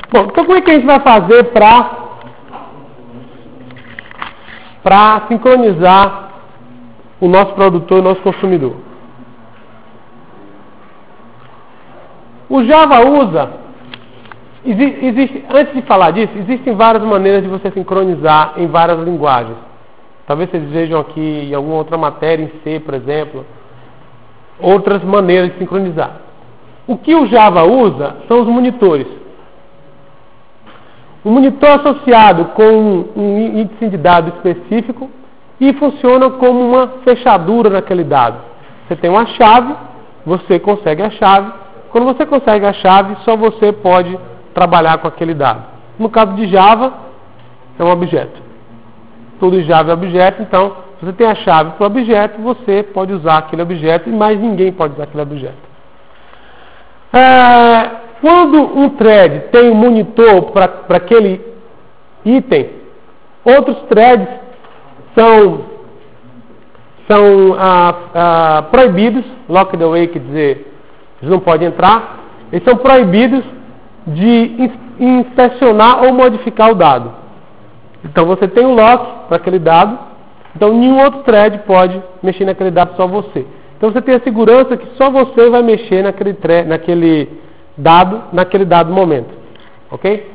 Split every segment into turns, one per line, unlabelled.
Bom, então como é que a gente vai fazer para sincronizar o nosso produtor e o nosso consumidor? O Java usa, antes de falar disso, existem várias maneiras de você sincronizar em várias linguagens. Talvez vocês vejam aqui em alguma outra matéria, em C, por exemplo, outras maneiras de sincronizar. O que o Java usa são os monitores. O monitor é associado com um índice de dado específico e funciona como uma fechadura naquele dado. Você tem uma chave, você consegue a chave. Quando você consegue a chave, só você pode trabalhar com aquele dado. No caso de Java, é um objeto. Tudo em Java é objeto, então, se você tem a chave para o objeto, você pode usar aquele objeto e mais ninguém pode usar aquele objeto. Quando um thread tem um monitor para aquele item, outros threads são proibidos, locked away, quer dizer, eles não podem entrar, eles são proibidos de inspecionar ou modificar o dado. Então você tem um lock para aquele dado, então nenhum outro thread pode mexer naquele dado, só você. Então você tem a segurança que só você vai mexer naquele dado momento. Ok?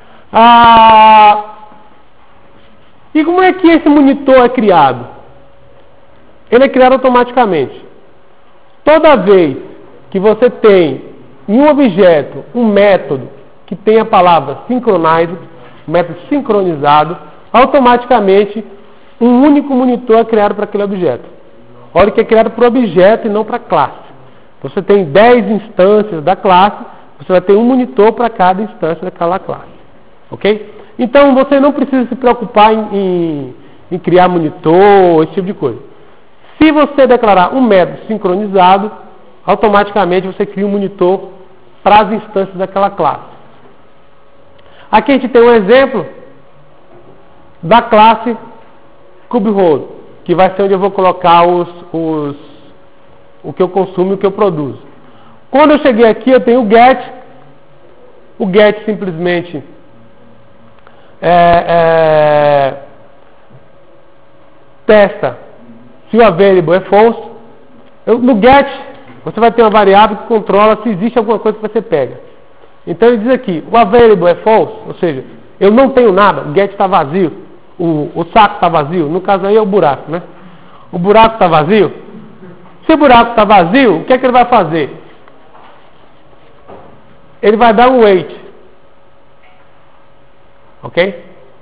E como é que esse monitor é criado? Ele é criado automaticamente. Toda vez que você tem em um objeto um método que tem a palavra synchronized, um método sincronizado, automaticamente um único monitor é criado para aquele objeto. Olha que é criado para o objeto e não para a classe. Então, você tem 10 instâncias da classe, você vai ter um monitor para cada instância daquela classe. Ok? Então, você não precisa se preocupar em criar monitor, esse tipo de coisa. Se você declarar um método sincronizado, automaticamente você cria um monitor para as instâncias daquela classe. Aqui a gente tem um exemplo da classe KubeHold, que vai ser onde eu vou colocar o que eu consumo e o que eu produzo. Quando eu cheguei aqui, eu tenho o get simplesmente testa se o available é false. No get, você vai ter uma variável que controla se existe alguma coisa que você pega. Então ele diz aqui, o available é false, ou seja, eu não tenho nada, o get está vazio, o saco está vazio, no caso aí é o buraco, né? O buraco está vazio. Se o buraco está vazio, o que é que ele vai fazer? Ele vai dar um wait. Ok?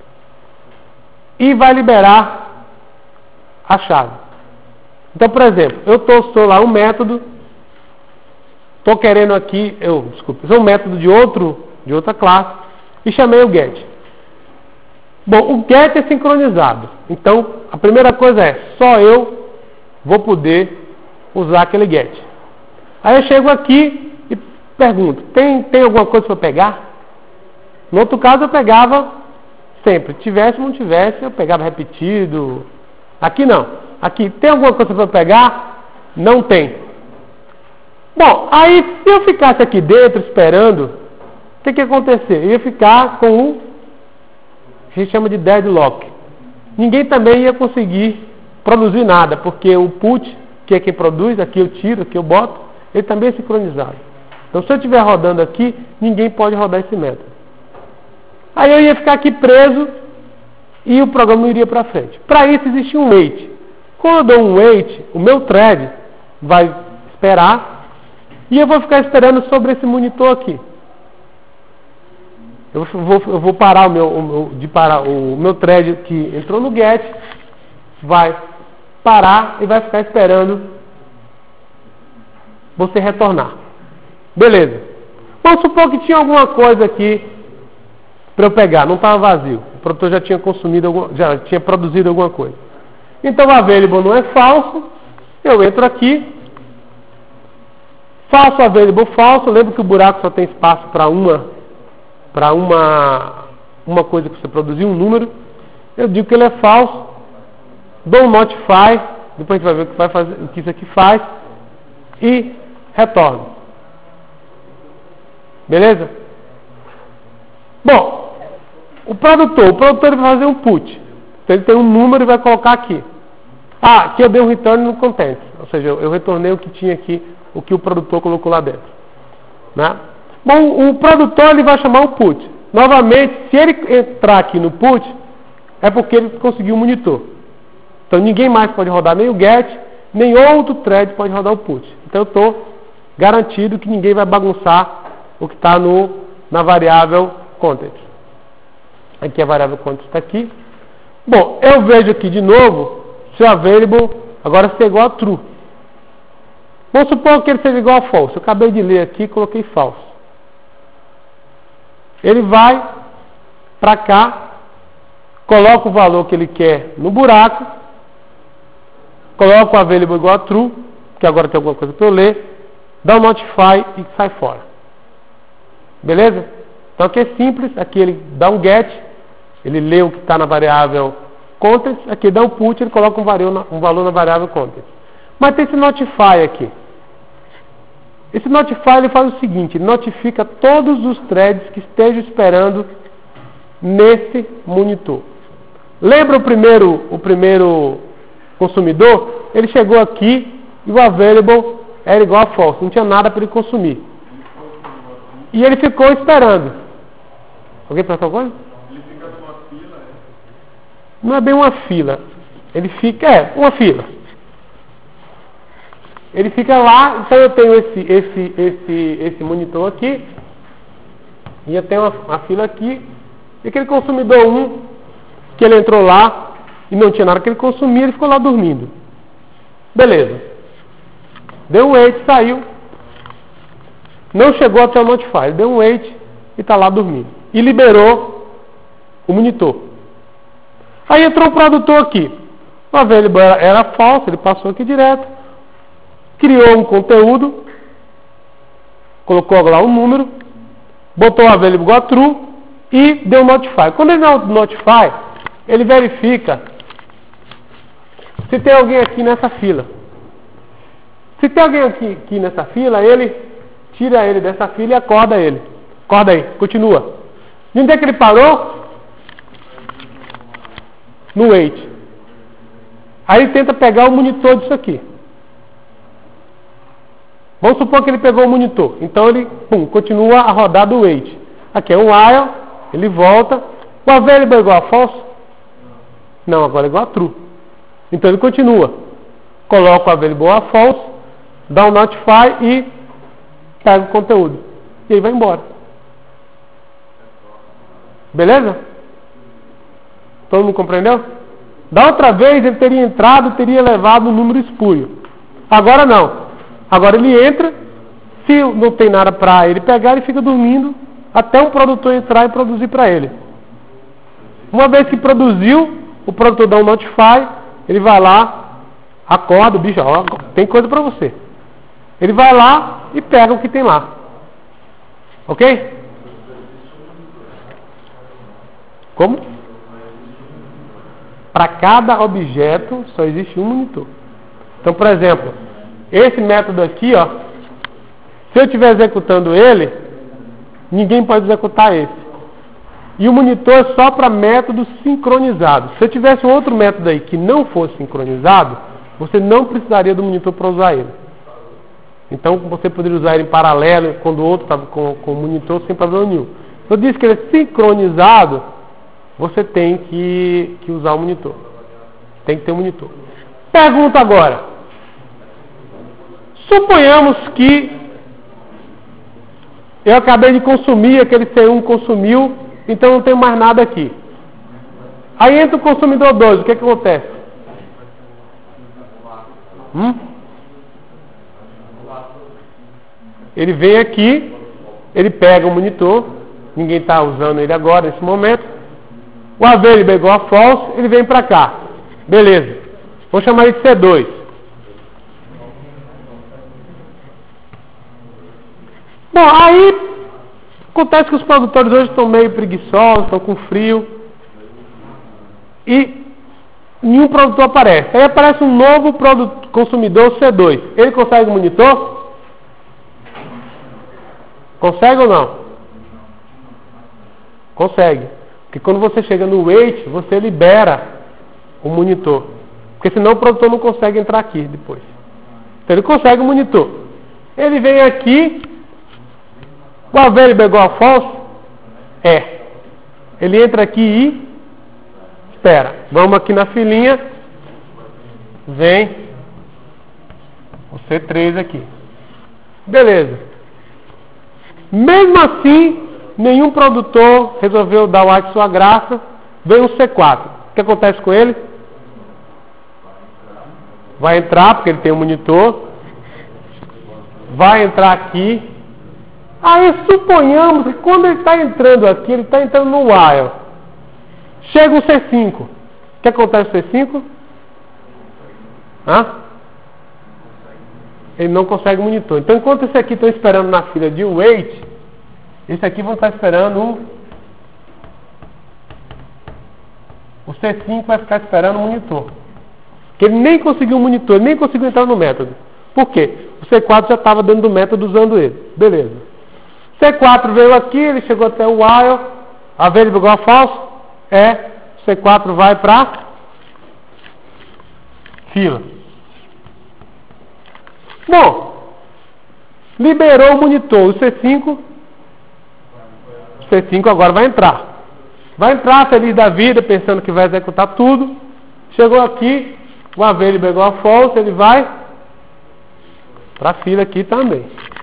E vai liberar a chave. Então, por exemplo, eu estou lá um método, estou querendo aqui, sou um método de outra classe, e chamei o get. Bom, o get é sincronizado. Então, a primeira coisa é, só eu vou poder usar aquele get. Aí eu chego aqui e pergunto, tem alguma coisa para pegar? No outro caso eu pegava sempre. Tivesse ou não tivesse, eu pegava repetido. Aqui não. Aqui, tem alguma coisa para pegar? Não tem. Bom, aí se eu ficasse aqui dentro esperando, o que ia acontecer? Eu ia ficar com o que a gente chama de deadlock. Ninguém também ia conseguir produzir nada, porque o put, que é quem produz, aqui eu tiro, aqui eu boto, ele também é sincronizado. Então se eu estiver rodando aqui, ninguém pode rodar esse método. Aí eu ia ficar aqui preso e o programa não iria para frente. Para isso existe um wait. Quando eu dou um wait, o meu thread vai esperar e eu vou ficar esperando sobre esse monitor aqui. Eu vou parar o meu thread que entrou no get, vai parar e vai ficar esperando você retornar. Beleza. Vamos supor que tinha alguma coisa aqui para eu pegar, não estava vazio. O produtor já tinha já tinha produzido alguma coisa. Então o available não é falso. Eu entro aqui, faço available falso. Lembro que o buraco só tem espaço para uma coisa que você produziu, um número. Eu digo que ele é falso. Dou um notify. Depois a gente vai ver o que vai fazer, o que isso aqui faz. E retorno. Beleza? Bom, o produtor ele vai fazer um put. Então ele tem um número e vai colocar aqui. Aqui eu dei um return no contents. Ou seja, eu retornei o que tinha aqui, o que o produtor colocou lá dentro. Né? Bom, o produtor ele vai chamar o put. Novamente, se ele entrar aqui no put, é porque ele conseguiu o monitor. Então ninguém mais pode rodar nem o get, nem outro thread pode rodar o put. Então eu estou garantido que ninguém vai bagunçar o que está na variável content. Aqui a variável content está aqui. Bom, eu vejo aqui de novo se o available agora seja igual a true. Vamos supor que ele seja igual a false. Eu acabei de ler aqui e coloquei false. Ele vai para cá, coloca o valor que ele quer no buraco, coloca o available igual a true, que agora tem alguma coisa para eu ler, dá um notify e sai fora. Beleza? Então aqui é simples, aqui ele dá um get, ele lê o que está na variável content, aqui dá um put, ele coloca um valor na variável content. Mas tem esse notify aqui. Esse notify ele faz o seguinte, ele notifica todos os threads que estejam esperando nesse monitor. Lembra o primeiro consumidor? Ele chegou aqui e o available era igual a false, não tinha nada para ele consumir. E ele ficou esperando. Alguém perguntou alguma coisa?
Ele fica numa fila,
Não é bem uma fila. Ele fica, uma fila. Ele fica lá, então eu tenho esse monitor aqui, e eu tenho uma fila aqui, e aquele consumidor 1, que ele entrou lá, e não tinha nada que ele consumia, ele ficou lá dormindo. Beleza. Deu um wait, saiu. Não chegou até o notify, ele deu um wait e está lá dormindo. E liberou o monitor. Aí entrou o produtor aqui. O available era falso, ele passou aqui direto. Criou um conteúdo, colocou lá um número, botou o available igual a true e deu notify. Quando ele dá o notify, ele verifica se tem alguém aqui nessa fila. Se tem alguém aqui nessa fila, ele tira ele dessa fila e acorda ele. Acorda aí, continua. E onde é que ele parou? No wait. Aí ele tenta pegar o monitor disso aqui. Vamos supor que ele pegou o monitor. Então ele, continua a rodar do wait. Aqui é um while, ele volta. O available é igual a false? Não, agora é igual a true. Então ele continua. Coloca o available a false, dá um notify e pega o conteúdo. E aí vai embora. Beleza? Todo mundo compreendeu? Da outra vez ele teria entrado e teria levado um número espúrio. Agora não. Agora ele entra, se não tem nada para ele pegar, ele fica dormindo até um produtor entrar e produzir para ele. Uma vez que produziu, o produtor dá um notify, ele vai lá, acorda, o bicho, ó, tem coisa para você. Ele vai lá e pega o que tem lá. Ok? Como? Para cada objeto só existe um monitor. Então, por exemplo, esse método aqui, ó, se eu estiver executando ele, ninguém pode executar esse. E o monitor é só para métodos sincronizados. Se eu tivesse um outro método aí que não fosse sincronizado, você não precisaria do monitor para usar ele. Então você poderia usar ele em paralelo quando o outro estava com o monitor sem problema nenhum. Se eu disse que ele é sincronizado, você tem que usar o monitor. Tem que ter um monitor. Pergunta agora. Suponhamos que eu acabei de consumir, aquele C1 consumiu, então não tem mais nada aqui. Aí entra o consumidor 2, o que acontece? Ele vem aqui, ele pega o monitor, ninguém está usando ele agora, nesse momento. O available é igual a false, ele vem para cá. Beleza. Vou chamar ele de C2. Bom, aí acontece que os produtores hoje estão meio preguiçosos, estão com frio. E nenhum produtor aparece. Aí aparece um novo consumidor C2. Ele consegue o monitor? Consegue ou não? Consegue. Porque quando você chega no wait, você libera o monitor. Porque senão o produtor não consegue entrar aqui depois. Então ele consegue o monitor. Ele vem aqui, o available igual a false? É. Ele entra aqui e espera. Vamos aqui na filinha. Vem o C3 aqui. Beleza. Mesmo assim, nenhum produtor resolveu dar o ar de sua graça. Vem um C4. O que acontece com ele? Vai entrar, porque ele tem um monitor. Vai entrar aqui. Aí suponhamos que quando ele está entrando aqui, ele está entrando no while. Chega um C5. O que acontece com o C5? Ele não consegue monitor. Então, enquanto esse aqui estão esperando na fila de wait, esse aqui vão estar esperando o C5 vai ficar esperando o monitor. Porque ele nem conseguiu o monitor, nem conseguiu entrar no método. Por quê? O C4 já estava dentro do método usando ele. Beleza. C4 veio aqui, ele chegou até o while. Available igual a false? É. C4 vai para fila. Bom, liberou o monitor. O C5 agora vai entrar. Vai entrar feliz da vida, pensando que vai executar tudo. Chegou aqui, o available igual a false, ele vai para a fila aqui também.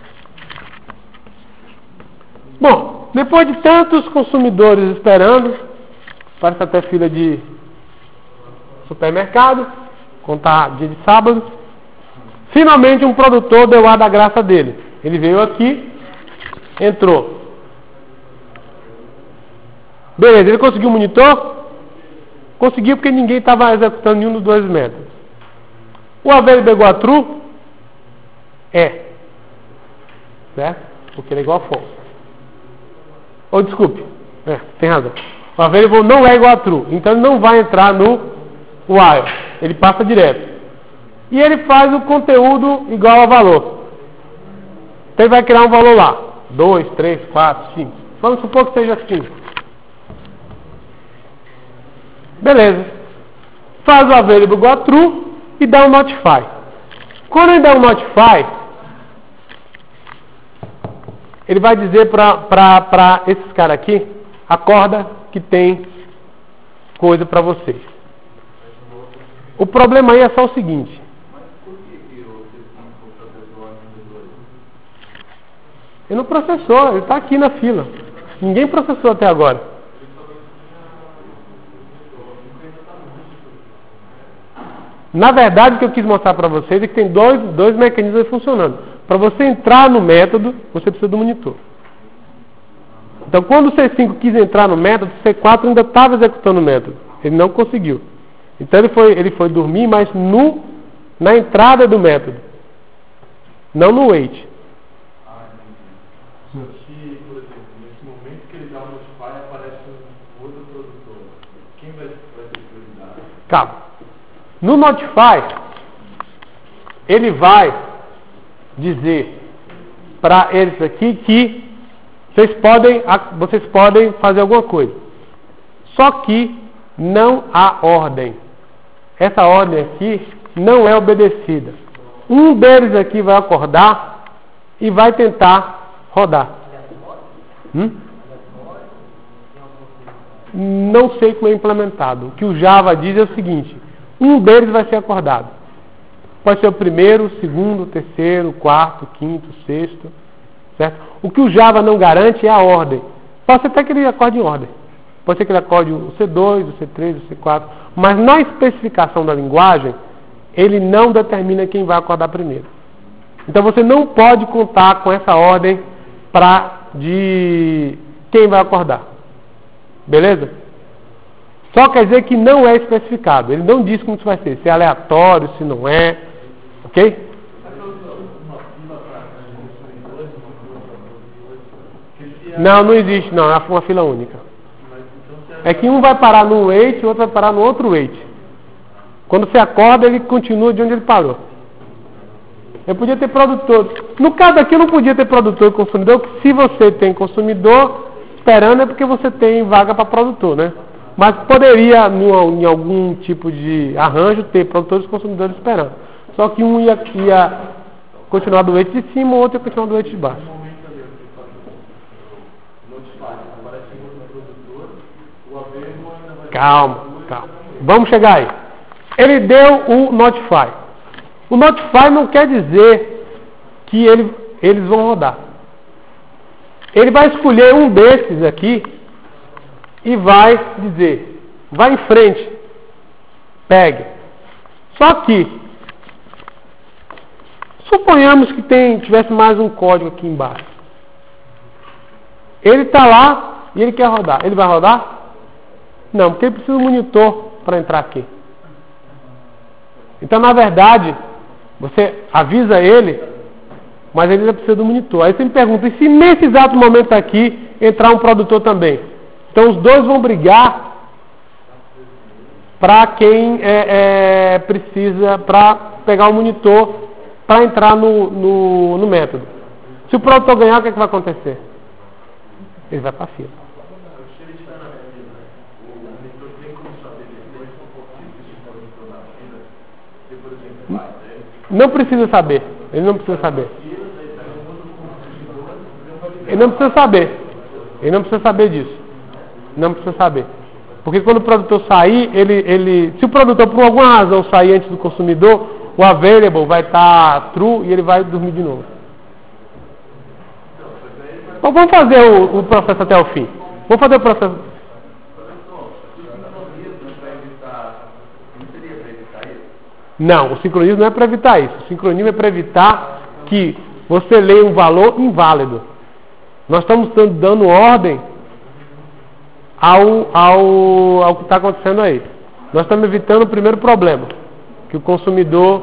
Bom, depois de tantos consumidores esperando, parece até fila de supermercado, contar dia de sábado, finalmente um produtor deu ar da graça dele. Ele veio aqui, entrou. Beleza, ele conseguiu o monitor? Conseguiu porque ninguém estava executando nenhum dos dois métodos. O available igual a true? É. Certo? Porque ele é igual a false. Ou desculpe. Tem razão. O available não é igual a true. Então ele não vai entrar no while. Ele passa direto. E ele faz o conteúdo igual a valor. Então ele vai criar um valor lá. 2, 3, 4, 5. Vamos supor que seja 5. Beleza. Faz o available igual a true e dá um notify. Quando ele dá um notify, ele vai dizer para esses caras aqui, acorda que tem coisa para vocês. O problema aí é só o seguinte. Ele não processou, ele está aqui na fila. Ninguém processou até agora. Na verdade, o que eu quis mostrar para vocês é que tem dois mecanismos funcionando. Para você entrar no método, você precisa do monitor. Então, quando o C5 quis entrar no método, o C4 ainda estava executando o método. Ele não conseguiu. Então, ele foi dormir, mas na entrada do método. Não no wait.
Por exemplo, nesse momento que ele dá o notify, aparece um outro produtor. Quem vai ter prioridade?
Calma. No notify, ele vai dizer para eles aqui que vocês podem fazer alguma coisa. Só que não há ordem. Essa ordem aqui não é obedecida. Um deles aqui vai acordar e vai tentar rodar. Não sei como é implementado. O que o Java diz é o seguinte: um deles vai ser acordado. Pode ser o primeiro, o segundo, o terceiro, o quarto, o quinto, o sexto. Certo? O que o Java não garante é a ordem. Pode ser até que ele acorde em ordem. Pode ser que ele acorde o C2, o C3, o C4. Mas na especificação da linguagem, ele não determina quem vai acordar primeiro. Então você não pode contar com essa ordem de quem vai acordar. Beleza? Só quer dizer que não é especificado. Ele não diz como isso vai ser. Se é aleatório, se não é. Ok? Não existe. Não, é uma fila única. É que um vai parar no wait e o outro vai parar no outro wait. Quando você acorda, ele continua de onde ele parou. Eu podia ter produtor. No caso aqui, eu não podia ter produtor e consumidor, porque se você tem consumidor, esperando é porque você tem vaga para produtor, né? Mas poderia, em algum tipo de arranjo, ter produtores e consumidores esperando. Só que um ia continuar do eixo de cima, o outro ia continuar do eixo de baixo. Calma. Vamos chegar aí. Ele deu o Notify. O Notify não quer dizer que eles vão rodar. Ele vai escolher um desses aqui e vai dizer, vai em frente, pegue. Só que, suponhamos que tivesse mais um código aqui embaixo. Ele está lá e ele quer rodar. Ele vai rodar? Não, porque ele precisa de um monitor para entrar aqui. Então, na verdade, você avisa ele, mas ele ainda precisa do monitor. Aí você me pergunta, e se nesse exato momento aqui entrar um produtor também? Então os dois vão brigar para quem precisa, para pegar o monitor, para entrar no método. Se o produtor ganhar, o que vai acontecer? Ele vai para a fila. Não precisa saber. Ele não precisa saber. Ele não precisa saber. Ele não precisa saber disso. Não precisa saber. Porque quando o produtor sair, se o produtor por alguma razão sair antes do consumidor, o available vai estar true e ele vai dormir de novo. Então vamos fazer o processo até o fim. Vamos fazer o processo. Não, o sincronismo não é para evitar isso. O sincronismo é para evitar que você leia um valor inválido. Nós estamos dando ordem ao que está acontecendo aí. Nós estamos evitando o primeiro problema, que o consumidor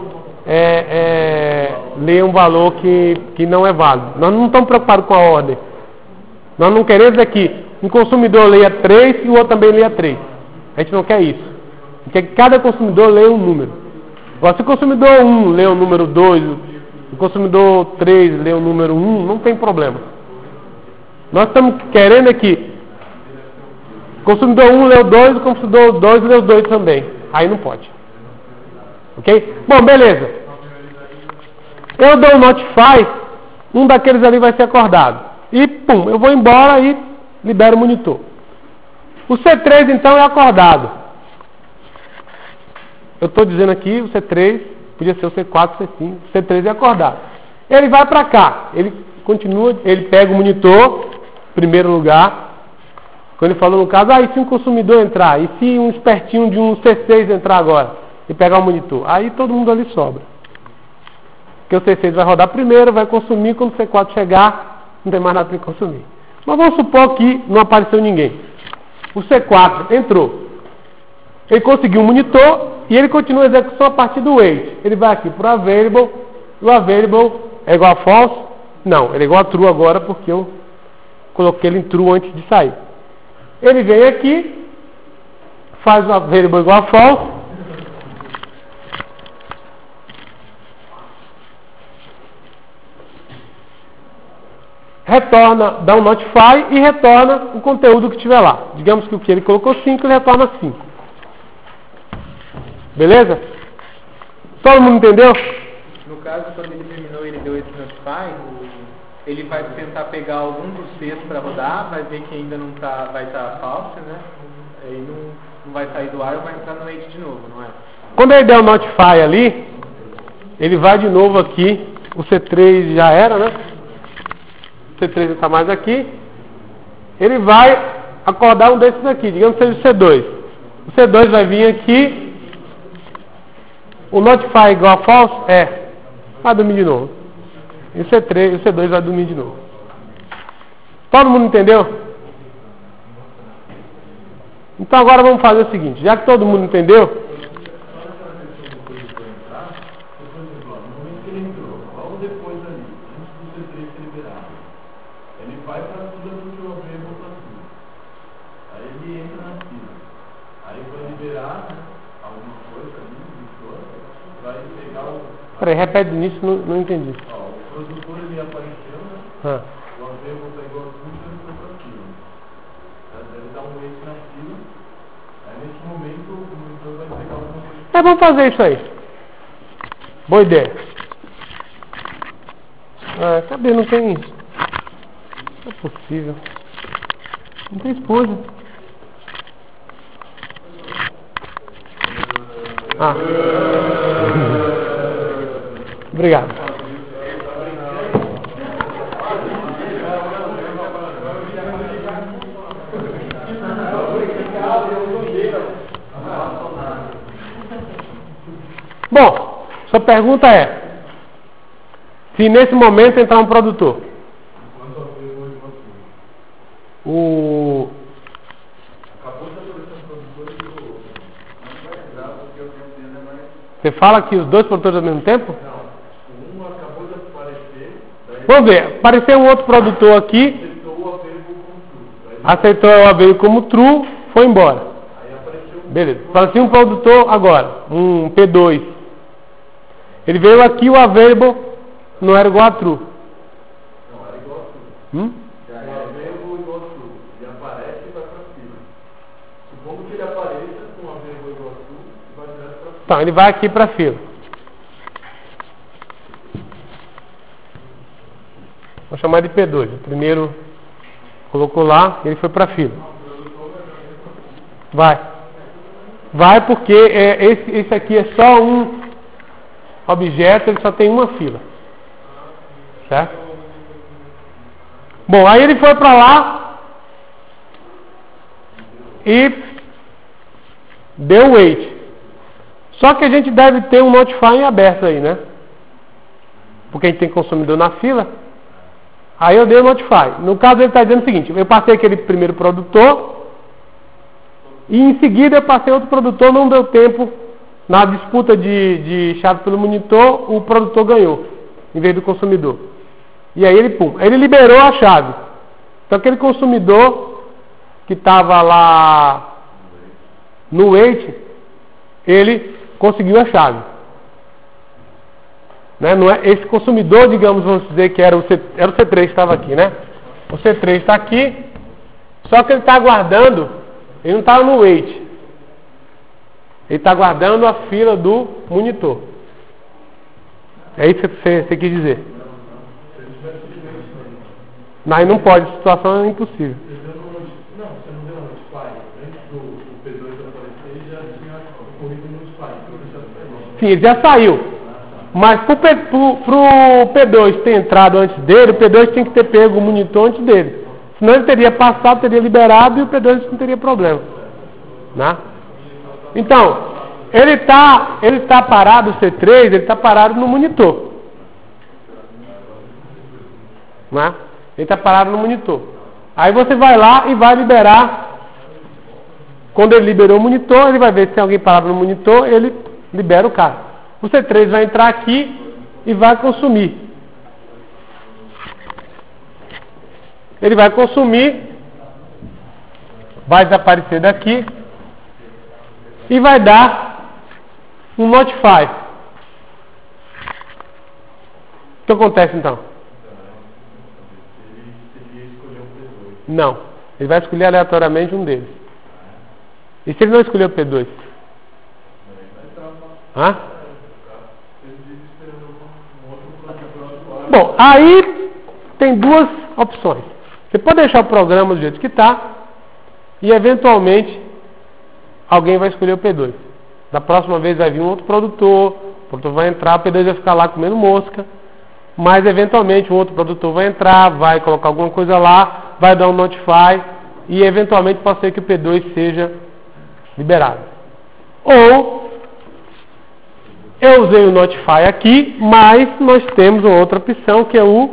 leia um valor que não é válido. Nós não estamos preocupados com a ordem. Nós não queremos que um consumidor leia 3 e o outro também leia 3. A gente não quer isso. A gente quer que cada consumidor leia um número. Agora, se o consumidor 1 lê o número 2, o consumidor 3 lê o número 1, não tem problema. Nós estamos querendo que o consumidor 1 lê o 2, o consumidor 2 lê o 2 também. Aí não pode. Ok? Bom, beleza. Eu dou o Notify, um daqueles ali vai ser acordado. E, pum, eu vou embora e libero o monitor. O C3, então, é acordado. Eu estou dizendo aqui, o C3, podia ser o C4, o C5, o C3 é acordado. Ele vai para cá, ele continua, ele pega o monitor, primeiro lugar, quando ele falou no caso, e se um consumidor entrar, e se um espertinho de um C6 entrar agora, e pegar o monitor, aí todo mundo ali sobra. Porque o C6 vai rodar primeiro, vai consumir, quando o C4 chegar, não tem mais nada para consumir. Mas vamos supor que não apareceu ninguém. O C4 entrou, ele conseguiu o monitor, e ele continua a execução a partir do wait. Ele vai aqui para o available. O available é igual a false? Não, ele é igual a true agora porque eu coloquei ele em true antes de sair. Ele vem aqui, faz o available igual a false. Retorna, dá um notify e retorna o conteúdo que tiver lá. Digamos que o que ele colocou 5, ele retorna 5. Beleza? Todo mundo entendeu?
No caso, quando ele terminou e ele deu esse notify, ele vai tentar pegar algum dos textos para rodar, vai ver que ainda não vai estar falso, né? Aí não vai sair do ar e vai entrar no wait de novo, não é?
Quando ele der o notify ali, ele vai de novo aqui, o C3 já era, né? O C3 não está mais aqui. Ele vai acordar um desses aqui, digamos que seja o C2. O C2 vai vir aqui. O notify igual a false vai dormir de novo. E o C2 vai dormir de novo. Todo mundo entendeu? Então agora vamos fazer o seguinte, já que todo mundo entendeu, peraí, repete nisso, não entendi.
O produtor ele apareceu, né? O available pegou a tudo e foi para aquilo. Deve dar um wait na fila. Aí nesse momento o monitor vai pegar alguma coisa.
Vamos fazer isso aí. Boa ideia. Cadê? Não tem. Não é possível. Não tem esposa. Obrigado. Bom, sua pergunta é: se nesse momento entrar um produtor, você fala que os dois produtores ao mesmo tempo?
Não, um acabou de aparecer.
Vamos ver, apareceu um outro produtor aqui, aceitou o available como true, foi embora.
Aí apareceu
Beleza, apareceu um produtor agora, um P2. Ele veio aqui, o available não era igual a true.
Não, era igual a true. O available igual a true. Ele aparece e vai para fila. Supondo que ele apareça com o available igual a true e vai direto para fila.
Então, ele vai aqui para a fila. Vou chamar de P2. O primeiro colocou lá, ele foi para a fila. Vai porque esse aqui é só um objeto, ele só tem uma fila. Certo? Bom, aí ele foi para lá e deu wait. Só que a gente deve ter um notify em aberto aí, né? Porque a gente tem consumidor na fila. Aí eu dei o notify. No caso ele está dizendo o seguinte: eu passei aquele primeiro produtor e em seguida eu passei outro produtor, não deu tempo. Na disputa de chave pelo monitor, o produtor ganhou, em vez do consumidor. E aí ele liberou a chave. Então aquele consumidor que estava lá no wait, ele conseguiu a chave. Né? Não é, esse consumidor, digamos, vamos dizer que era o C3 que estava aqui, né? O C3 está aqui, só que ele está aguardando, ele não estava no wait. Ele está aguardando a fila do monitor. É isso que você quis dizer? Não, não pode, a situação é impossível.
Não, você não deu notify. Antes do P2 aparecer, já tinha ocorrido o notify.
Sim, ele já saiu. Mas para o P2 ter entrado antes dele, o P2 tinha que ter pego o monitor antes dele. Senão ele teria passado, teria liberado e o P2 não teria problema. Né? Então, ele tá parado, o C3, ele está parado no monitor. Né? Ele está parado no monitor. Aí você vai lá e vai liberar. Quando ele liberou o monitor, ele vai ver se tem alguém parado no monitor, ele libera o cara. O C3 vai entrar aqui e vai consumir. Ele vai consumir, vai desaparecer daqui e vai dar um notify. O que acontece então? Não. Ele vai escolher aleatoriamente um deles. E se ele não escolher o P2? Hã? Bom, aí tem duas opções. Você pode deixar o programa do jeito que está e eventualmente alguém vai escolher o P2. Da próxima vez vai vir um outro produtor, o produtor vai entrar, o P2 vai ficar lá comendo mosca, mas eventualmente um outro produtor vai entrar, vai colocar alguma coisa lá, vai dar um notify e eventualmente pode ser que o P2 seja liberado. Ou eu usei o notify aqui, mas nós temos uma outra opção que é o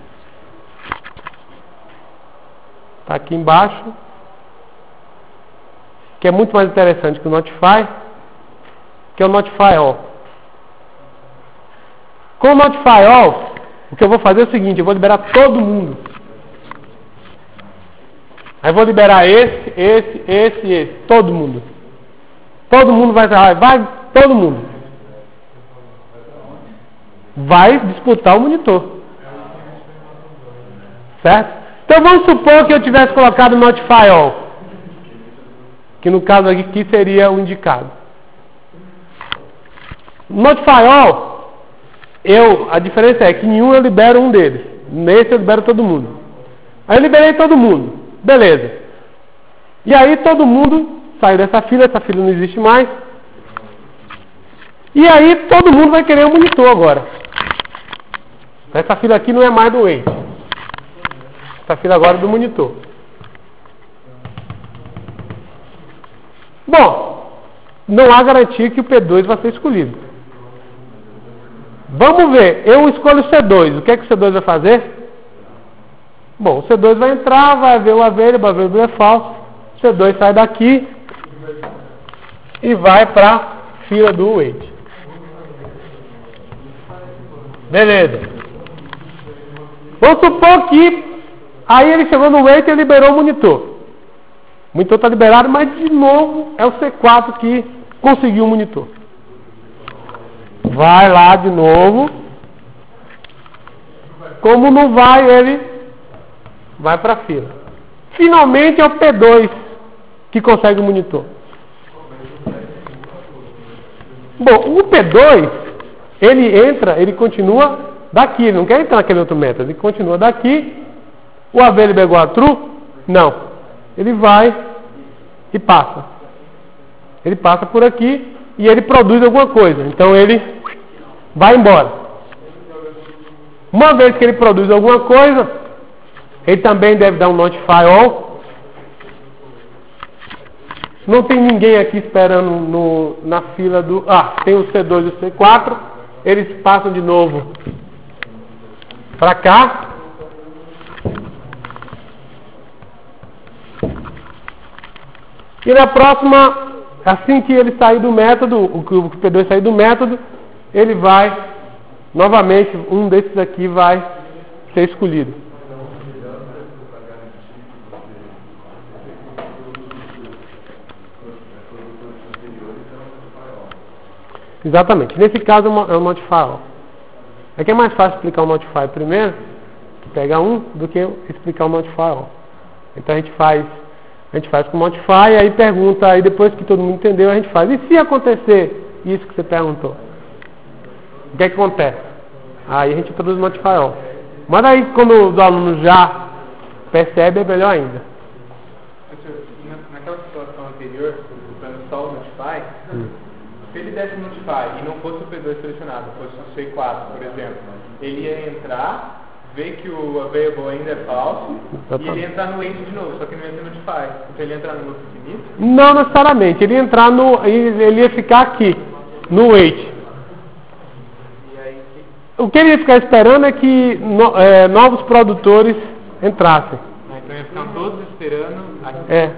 está aqui embaixo, que é muito mais interessante que o notify, que é o notify all. Com o notify all, o que eu vou fazer é o seguinte: eu vou liberar todo mundo. Aí eu vou liberar esse, todo mundo. Todo mundo vai todo mundo. Vai disputar o monitor. Certo? Então vamos supor que eu tivesse colocado Notify All. que no caso aqui seria o indicado. Notify all, a diferença é que em um eu libero um deles, nesse eu libero todo mundo. Aí eu liberei todo mundo, beleza. E aí todo mundo sai dessa fila, essa fila não existe mais. E aí todo mundo vai querer um monitor agora. Essa fila aqui não é mais do wait. Essa fila agora é do monitor. Bom, não há garantia que o P2 vai ser escolhido. Vamos ver, eu escolho o C2. O que é que o C2 vai fazer? Bom, o C2 vai entrar, vai ver o available é falso. O C2 sai daqui e vai para a fila do wait. Beleza. Vamos supor que aí ele chegou no wait e liberou o monitor. O monitor está liberado, mas de novo é o C4 que conseguiu o monitor. Vai lá de novo. Como não vai, ele vai para a fila. Finalmente é o P2 que consegue o monitor. Bom, o P2, ele continua daqui, ele não quer entrar naquele outro método, ele continua daqui. O available é igual a true? Não. Ele vai e passa. Ele passa por aqui e ele produz alguma coisa. Então ele vai embora. Uma vez que ele produz alguma coisa, ele também deve dar um notify all. Não tem ninguém aqui esperando na fila do... tem o C2 e o C4. Eles passam de novo para cá. E na próxima, assim que ele sair do método, o P2 sair do método, ele vai, novamente, um desses aqui vai ser escolhido. Exatamente. Nesse caso é o notify all. É que é mais fácil explicar o notify primeiro, pegar um, do que explicar o notify all. Então a gente faz com o notify, aí pergunta, aí depois que todo mundo entendeu, a gente faz. E se acontecer isso que você perguntou? O que é que acontece? Aí a gente introduz o notify all. Mas aí quando os alunos já percebem, é melhor ainda.
Naquela situação anterior, usando só o notify, se ele desse notify e não fosse o P2 selecionado, fosse o C4, por exemplo, ele ia entrar, ver que o available ainda é falso, e ele ia entrar no wait de novo, só que não ia ter notify. Então ele ia entrar no loop infinito?
Não necessariamente, ele ia ficar aqui, no wait. O que ele ia ficar esperando é que novos produtores entrassem.
Então ia ficar todos esperando aqui.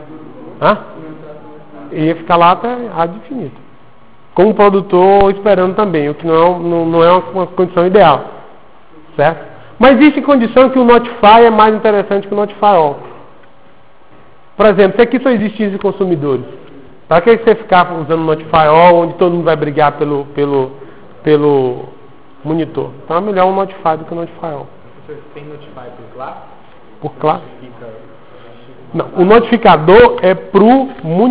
Ia ficar lá até ad infinito. Com o produtor esperando também, o que não é uma condição ideal. Certo? Mas existe condição que o notify é mais interessante que o notify all. Por exemplo, se aqui só existissem consumidores, para que você ficar usando o notify all, onde todo mundo vai brigar pelo monitor? Então é melhor um notify do que o notify all.
Tem notify por classe?
Por classe? Não, o notificador é pro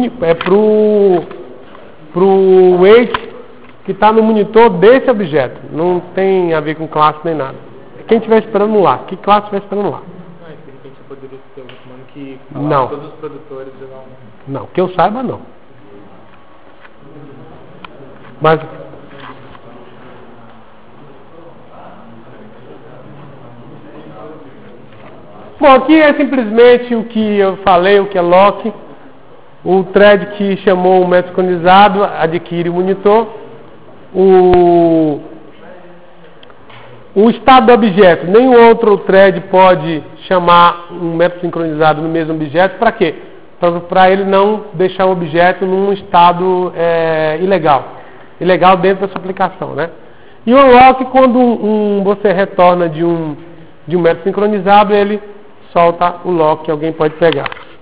wait que está no monitor desse objeto. Não tem a ver com classe nem nada. É quem estiver esperando lá. Que classe estiver esperando lá.
De repente poderia ter um comando que fala todos os produtores.
Não, que eu saiba não. Mas... Bom, aqui é simplesmente o que eu falei, o que é lock. O thread que chamou o método sincronizado adquire o monitor. O estado do objeto. Nenhum outro thread pode chamar um método sincronizado no mesmo objeto. Para quê? Para ele não deixar o objeto num estado ilegal. Ilegal dentro da sua aplicação, né? E o unlock, quando você retorna de um método sincronizado, ele solta o lock que alguém pode pegar.